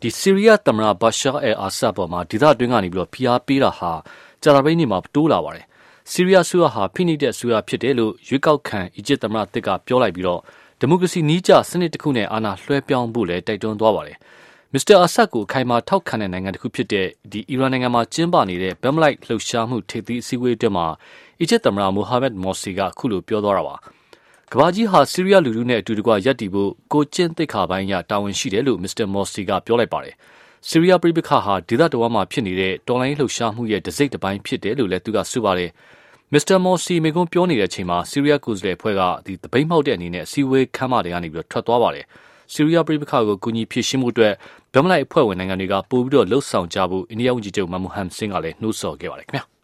ဆီးရီးယားသမ္မတဘာရှာအာဆတ်ပေါ်မှာဒေသတွင်းကနေပြီးတော့ဖိအားပေးတာဟာကြာသပတေးနေ့မှာတိုးလာပါတယ်။ဆီးရီးယားဆိုရဟာဖိနှိပ်တဲ့အစိုးရဖြစ်တယ်လို့ရွေးကောက်ခံအီဂျစ်သမ္မတတစ်ကပြောလိုက်ပြီးတော့ဒီမိုကရေစီနီးကျစနစ်တစ်ခုနဲ့အာဏာလွှဲပြောင်းဖို့လည်းတိုက်တွန်းသွားပါတယ်။မစ္စတာအာဆတ်ကိုခိုင်မာထောက်ခံတဲ့နိုင်ငံတစ်ခုဖြစ်တဲ့အီရန်နိုင်ငံမှာကျင်းပနေတဲ့ဘက်မလိုက်လှုပ်ရှားမှုထိပ်သီးအစည်းအဝေးအတွင်းမှာအီဂျစ်သမ္မတမိုဟာမက်မော်စီကအခုလိုပြောသွားတာပါ။ကမ္ဘာကြီးဟာဆီးရီးယားလူထုနဲ့အတူတကွရပ်တည်ဖို့ကိုကျင့်သိက္ခာပိုင်းအရတာဝန်ရှိတယ်လို့မစ္စတာမော်စီကပြောလိုက်ပါတယ်။ဆီးရီးယားပြည်ပခါဟာဒေသတဝမ်းမှာဖြစ်နေတဲ့တော်လိုင်းလှုပ်ရှားမှုရဲ့တစိမ့်တစ်ပိုင်းဖြစ်တယ်လို့လည်းသူကဆိုပါတယ်။မစ္စတာမော်စီမိကုံးပြောနေတဲ့အချိန်မှာဆီးရီးယားကိုယ်စားလှယ်အဖွဲ့ကတပိတ်မှောက်တဲ့အနေနဲ့အစည်းအဝေးခန်းမတွေကနေပြီးထွက်သွားပါတယ်။ဆီးရီးယားပြည်ပခါကိုကူညီဖြည့်ရှင်းမှုအတွက်ဗမလိုက်အဖွဲ့ဝင်နိုင်ငံတွေကပို့ပြီးတော့လှုပ်ဆောင်ကြဖို့အိန္ဒိယဝန်ကြီးချုပ်မန်မူဟမ်ဆင်းကလည်းနှိုးဆော်ခဲ့ပါတယ်ခင်ဗျာ။